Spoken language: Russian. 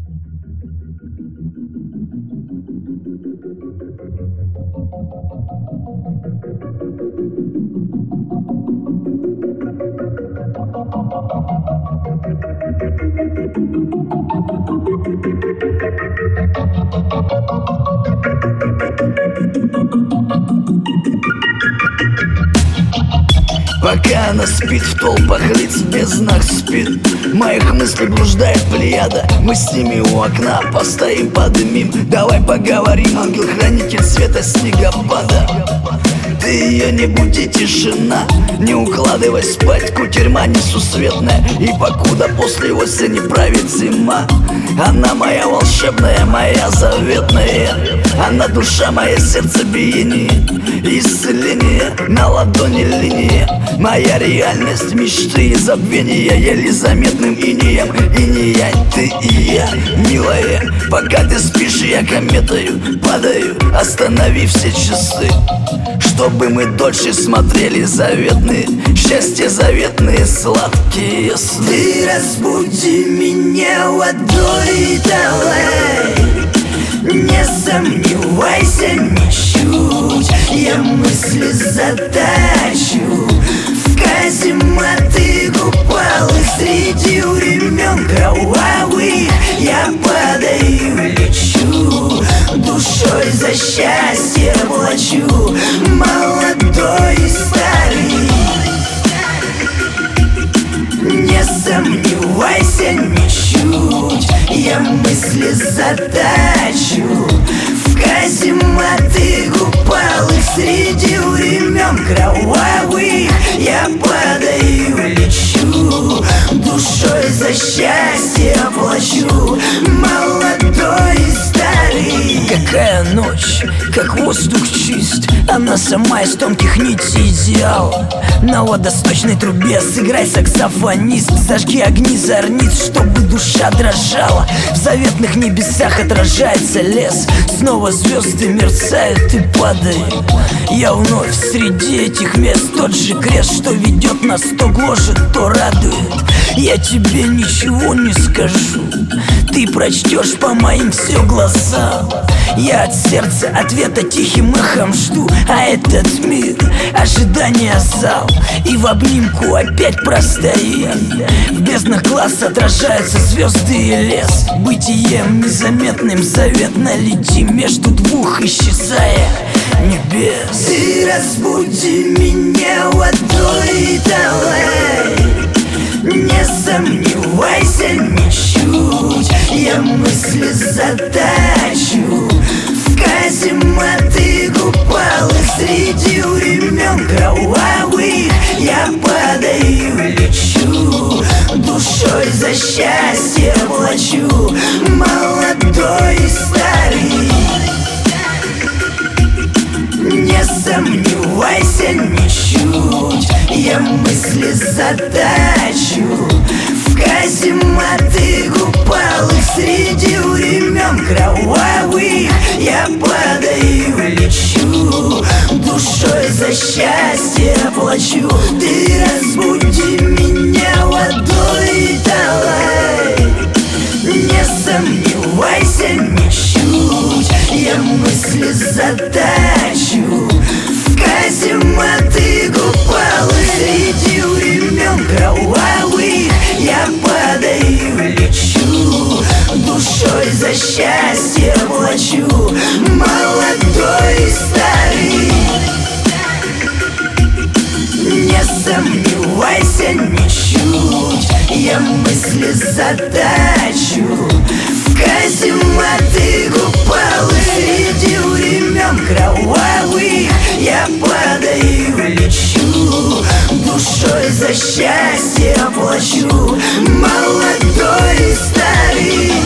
Пока она спит, в толпах лиц без знак спит. Моих мыслей блуждает плеяда. Мы с ними у окна постоим, подымим. Давай поговорим, ангел-хранитель света снегопада. Ты ее не буди, тишина. Не укладывай спать, кутерьма несусветная. И покуда после осени правит зима, она моя волшебная, моя заветная. Она душа, моя сердцебиение, исцеление на ладони линии. Моя реальность, мечты и забвения, еле заметным инеем. Инея, ты и я, милая. Пока ты спишь, я кометою падаю. Останови все часы, чтобы мы дольше смотрели заветные, счастье заветные, сладкие сны. Ты разбуди меня водой, давай, не сомневайся ничуть. Я мысли задачу в казематы купалы. Среди времен кровавых я падаю, лечу, душой за счастье плачу. Молодой и старый, не сомневайся ничуть. Я мысли задачу в казематы купалы. Среди времен кровавых я падаю, лечу, душой за счастье плачу. Молодой и старый. Какая ночь, как воздух чист. Она сама из тонких нитей идеал. На водосточной трубе сыграй саксофонист. Зажги огни зорниц, чтобы душа дрожала. В заветных небесах отражается лес. Снова звезды мерцают и падают. Я вновь среди этих мест. Тот же крест, что ведет нас, то гложет, то радует. Я тебе ничего не скажу, ты прочтешь по моим все глазам. Я от сердца ответа тихим эхом жду. А этот мир — ожидание зал. И в обнимку опять простоим. В безднах глаз отражаются звезды и лес. Бытием незаметным заветно летим между двух, исчезая небес. Ты разбуди меня водой, давай, не сомневайся ничуть. Я мысли задачу в казематы купалы. Среди времен кровавых я падаю, лечу, душой за счастье плачу. Молодой и старый, не сомневайся ничуть. Я мысли задачу в казематы купалы. Среди времен кровавых я падаю, лечу, душой за счастье плачу. Ты разбуди меня водой, давай, не сомневайся ничуть. Я мысли задачу в казематы купалы. Среди времен кровавых я падаю, лечу, душой за счастье плачу. Молодой и старый, не сомневайся ничуть. Я мысли задачу в казематы купалы. Среди времен кровавых я падаю, лечу, душой за счастье плачу. Молодой и старый.